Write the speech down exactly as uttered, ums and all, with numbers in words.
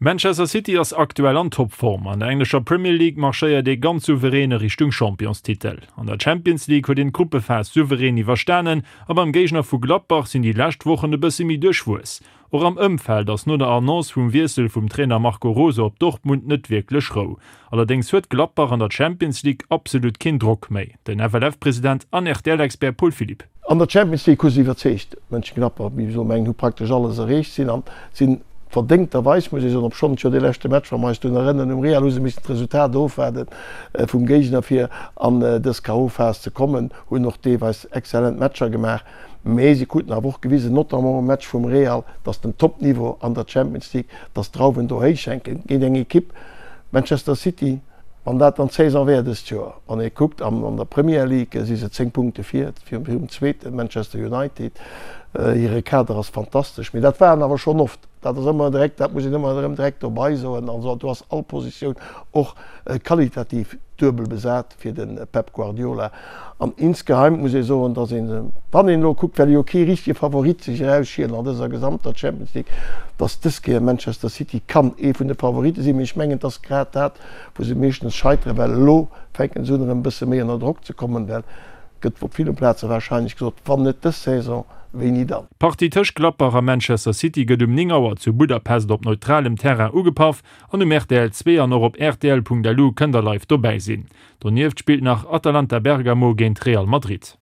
Manchester City ass aktuell an Topform. An der englischer Premier League marscheiert de ganz souveräne Richtung Championstitel. An der Champions League huet den Gruppefas souverän iwwerstannen, aber am Gegner vu Gladbach sind die Lächtwochen de bësse mi durchwues. Or am Ömfeld ass no der Annonce vum Wirsel vum Trainer Marco Rose op Dortmund net wirklich rau. Allerdings huet Gladbach an der Champions League absolut kein Druck méi. Den F L F-Präsident an R T L-Expert Paul Philipp. An der Champions League si verzecht Mënschen Gladbach wie so mengg hu praktisch alles errecht sinn an sinn verdenkterweis muss ich op schon de lechte Match war meist rennen um Real miss Resultat doofwerden äh, vum Gegner fir an äh, des K O-Fas ze kommen hun noch deweis exzellent Matscher gemacht. Mesi gut a woch gewiese not am Match vum Real, dats dem Topniveau an der Champions League das Drauwen do héichschenken. Ge eng Kipp Manchester City an dat an Caesar werdes Joer. An e guckt an, an der Premier League si se zehn Punkte viert fir dem zweete Manchester United äh, ihre Kader ass fantastisch. Mit dat waren awer schon oft. Dat immer direkt, dat muss ich immer direkt vorbei so also, du hast all Position och äh, qualitativ dubel besat fir den äh, Pep Guardiola. Am insgeheim muss ich so dass in wann lo guckt well okay richtig Favorit sich rausschieren an dieser gesamter Champions League, dass das Manchester City kann e vun de Favorite sie mich mengen das grad hat, wo sie mechtens scheitere well lo fenken so ein bisschen mehr in Druck zu kommen well gëtt op viele Plätze wahrscheinlich gesagt wann net das Saison. Party Tischklapper am Manchester City gët um Ningauer zu Budapest op neutralem Terrain ugepaff an dem R T L zwei an op R T L Punkt D L U kënnder live dobei sinn. Donnieft spielt nach Atalanta Bergamo géint Real Madrid.